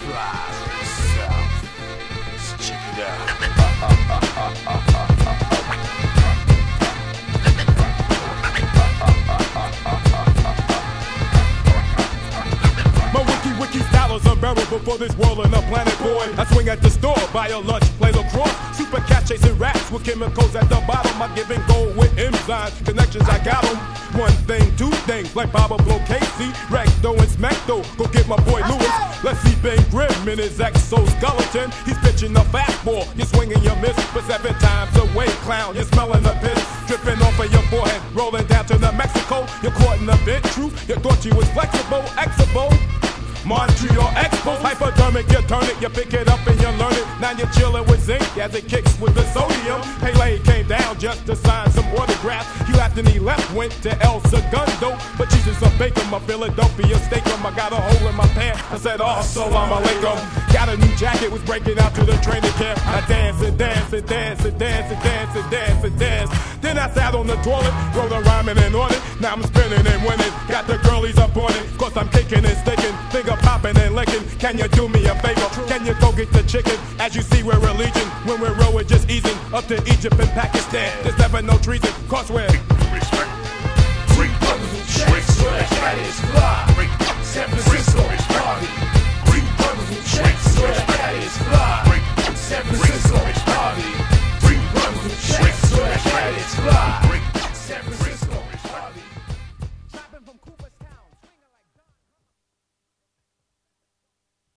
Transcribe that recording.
Let's check it out. My wiki style is unbearable for this world and a planet, boy. I swing at the store, buy a lunch, play lacrosse. Super cat chasing rats with chemicals at the bottom. I give and go with enzymes, connections, I got them. One thing, two things, like Baba Blow Casey, Recto and Smecto. Go get my boy Lewis. Let's see Ben Grimm in his exoskeleton. He's pitching a fastball, you're swinging your miss, but 7 times away, clown. You're smelling the piss, dripping off of your forehead, rolling down to the Mexico. You're caught in a bit, truth. You thought you was flexible, exible. Montreal Expo, hypodermic, you turn it, you pick it up and you learn it. Now you're chilling with zinc as it kicks with the sodium. Pele came down just to sign some autographs. Hugh after he left went to El Segundo. But Jesus of Bacon, my Philadelphia steakum. I got a hole in my pants, I said, oh, salam alaikum. Got a new jacket, was breaking out to the training camp. I dance and dance and dance and dance and dance and dance and dance. Then I sat on the toilet, wrote a rhyming and on it. Now I'm spinning and winning, got the girlies up on it. Cause I'm kicking and sticking, finger popping and licking. Can you do me a favor? Can you go get the chicken? As you see, we're a legion. When we're row, we're just easing up to Egypt and Pakistan. There's never no treason, cause we're